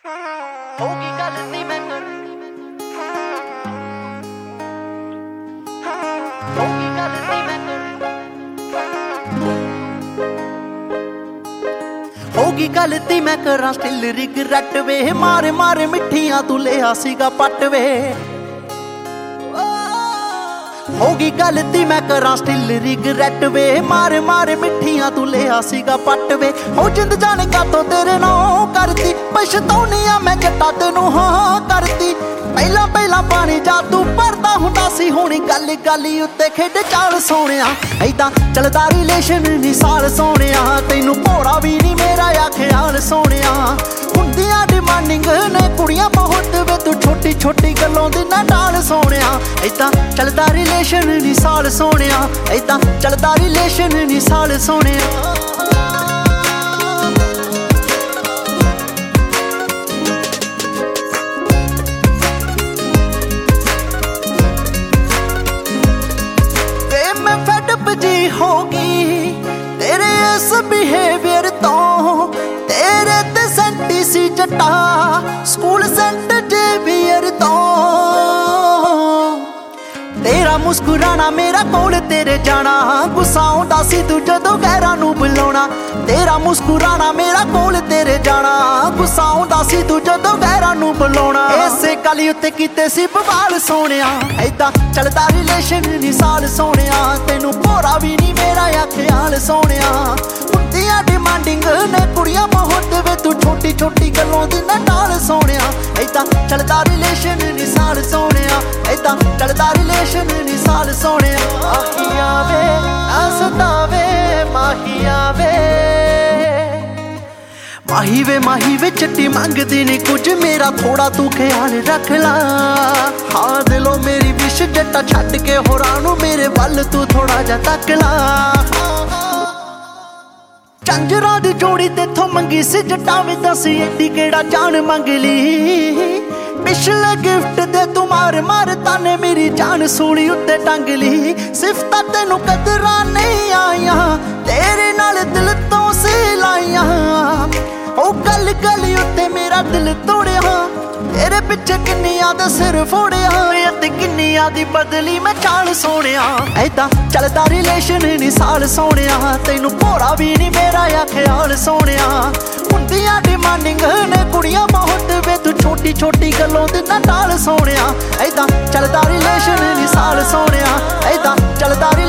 ਹੋਗੀ ਗੱਲ ਨੀ ਮੈਂ ਹੋਗੀ ਗੱਲ ਨੀ ਮੈਂ ਹੋਗੀ ਗੱਲ ਤੀ ਮੈਂ ਕਰਾਂ ਸਟਿਲ ਰਿਗਰੈਟ ਵੇ ਮਾਰੇ ਮਾਰੇ ਮਿੱਠੀਆਂ ਤੂੰ ਲਿਆ ਸੀਗਾ ਪੱਟ ਵੇ ਹੋਗੀ ਗੱਲ ਤੀ ਮੈਂ ਕਰਾਂ ਸਟਿਲ ਰਿਗਰੈਟ ਵੇ ਮਾਰੇ ਮਾਰੇ ਮਿੱਠੀਆਂ ਤੂੰ ਲਿਆ ਸੀਗਾ ਪੱਟ ਵੇ ਹੋ ਜਿੰਦ ਜਾਣੇ ਕਾਤੋਂ ਤੇਰੇ ਨਾਲ ਕਰਦੀ ਪਛਤਾਉਣੀ ਆ ਮੈਂ ਜੱਟਾ ਤੈਨੂੰ ਹਾਂ ਕਰਦੀ ਪਹਿਲਾਂ ਪਹਿਲਾਂ ਪਾਣੀ ਜਾ ਤੂੰ ਭਰਦਾ ਹੁੰਦਾ ਸੀ ਹੁਣੀ ਗੱਲ ਗਾਲੀ ਉੱਤੇ ਖੇਡ ਚਾਲ ਸੋਹਣਿਆ ਐਦਾਂ ਚੱਲਦਾ ਰਿਲੇਸ਼ਨ ਨੀ ਸਾਲ ਸੋਹਣਿਆ ਤੈਨੂੰ ਭੋਰਾ ਵੀ ਨੀ ਮੇਰਾ ਆ ਖਿਆਲ ਸੋਹਣਿਆ ਹੁੰਦੀਆਂ ਡਿਮਾਂਡਿੰਗ ਨੇ ਕੁੜੀਆਂ ਬਹੁਤ ਵੇ ਤੂੰ ਛੋਟੀ ਛੋਟੀ ਗੱਲੋਂ ਦੀ ਨਾ ਟਾਲ ਸੋਹਣਿਆ ਐਦਾਂ ਚੱਲਦਾ ਰਿਲੇਸ਼ਨ ਨੀ ਸਾਲ ਸੋਹਣਿਆ ਐਦਾਂ ਚੱਲਦਾ ਰਿਲੇਸ਼ਨ ਨੀ ਸਾਲ ਸੋਹਣਿਆ ਜੀ ਹੋਗੀ ਤੇਰੇ ਇਸ ਬਿਹੇਵੀਅਰ ਤੋਂ ਤੇਰੇ ਤੇ ਸੈਂਟੀ ਸੀ ਜੱਟਾ ਸਕੂਲ ਸੈਂਟ ਜੇਵੀਅਰ ਤੋਂ ਤੇਰਾ ਮੁਸਕਰਾਣਾ ਮੇਰਾ ਕੋਲ ਤੇਰੇ ਜਾਣਾ ਗੁੱਸਾ ਆਉਂਦਾ ਸੀ ਤੂੰ ਜਦੋਂ ਗਹਿਰਾਂ ਨੂੰ ਬੁਲਾਉਣਾ ਤੇਰਾ ਮੁਸਕਰਾਣਾ ਮੇਰਾ ਕੋਲ ਤੇਰੇ ਜਾਣਾ ਗੁੱਸਾ ਆਉਂਦਾ ਸੀ ਤੂੰ ਜਦੋਂ ਗਹਿਰਾਂ ਨੂੰ ਬੁਲਾਉਣਾ ਇਸੇ ਗੱਲ ਉੱਤੇ ਕੀਤੇ ਸੀ ਬਵਾਲ ਸੋਹਣਿਆ ਐਦਾਂ ਚੱਲਦਾ ਰਿਲੇਸ਼ਨ ਨੀ ਸਾਲ ਸੋਹਣਿਆ ਤੈਨੂੰ ਭੋਰਾ ਵੀ ਨੀ ਮੇਰਾ ਆ ਖਿਆਲ ਸੋਹਣਿਆ ਹੁੰਦੀਆਂ ਡਿਮਾਂਡਿੰਗ ਨੇ ਕੁੜੀਆਂ ਬਹੁਤ ਵੇ ਤੂੰ ਛੋਟੀ ਛੋਟੀ ਗੱਲੋਂ ਦੀ ਨਾ ਟਾਲ ਸੋਹਣਿਆ ਐਦਾਂ ਚੱਲਦਾ ਰਿਲੇਸ਼ਨ ਨੀ ਸਾਲ ਸੋਹਣਿਆ ਐਦਾਂ ਚੱਲਦਾ ਰਿਲੇਸ਼ਨ ਨੀ ਸਾਲ ਸੋਹਣਿਆ ਮਾਹੀਆ ਵੇ ਹੱਸਦਾਵੇ ਮਾਹੀਆ ਵੇ ਮਾਹੀ ਵੇ ਚਿੱਟੀ ਮੰਗਦੀ ਨੀ ਕੁਝ ਮੇਰਾ ਥੋੜਾ ਤੂੰ ਖਿਆਲ ਰੱਖ ਲਾ ਹਾਂ ਦਿਲੋਂ ਮੇਰੀ ਵਿਸ਼ ਜੱਟਾ ਛੱਡ ਕੇ ਹੋਰਾਂ ਨੂੰ ਮੇਰੇ ਵੱਲ ਤੂੰ ਥੋੜਾ ਜਿਹਾ ਤੱਕ ਲਾ ਝਾਂਜਰਾਂ ਦੀ ਜੋੜੀ ਤੇਥੋਂ ਮੰਗੀ ਸੀ ਜੱਟਾ ਵੀ ਦੱਸ ਏਡੀ ਕਿਹੜਾ ਜਾਨ ਮੰਗ ਲਈ ਪਿਛਲੇ ਗਿਫਟ ਦੇ ਤੂੰ ਮਾਰ ਤਾਨੇ ਮੇਰੀ ਜਾਨ ਸੂਲੀ ਉੱਤੇ ਟੰਗ ਲਈ ਸਿਫਤਾਂ ਤੈਨੂੰ ਕਦਰਾਂ ਨਹੀਂ ਆਈਆਂ ਤੇਰੇ ਨਾਲ ਦਿਲ ਤੋਂ ਸੀ ਲਾਈਆਂ ਉਹ ਗੱਲ ਉੱਤੇ ਮੇਰਾ ਦਿਲ ਤੋੜਿਆ ਤੇਰੇ ਪਿੱਛੇ ਕਿੰਨੀਆਂ ਦਾ ਸਿਰ ਫੋੜਿਆ ਤੇ ਕਿੰਨੀਆਂ ਦੀ ਬਦਲੀ ਮੈਂ ਚਾਲ ਸੋਹਣਿਆ ਐਦਾਂ ਚੱਲਦਾ ਰਿਲੇਸ਼ਨ ਨੀ ਸਾਲ ਸੋਹਣਿਆ ਤੈਨੂੰ ਭੋਰਾ ਵੀ ਨੀ ਮੇਰਾ ਆ ਖਿਆਲ ਸੋਹਣਿਆ ਹੁੰਦੀਆਂ ਡਿਮਾਂਡਿੰਗ ਨੇ ਕੁੜੀਆਂ ਬਹੁਤ ਵੇ ਤੂੰ ਛੋਟੀ ਛੋਟੀ ਗੱਲੋਂ ਦੀ ਨਾ ਟਾਲ ਸੋਹਣਿਆ ਐਦਾਂ ਚੱਲਦਾ ਰਿਲੇਸ਼ਨ ਨੀ ਸਾਲ ਸੋਹਣਿਆ ਐਦਾਂ ਚੱਲਦਾ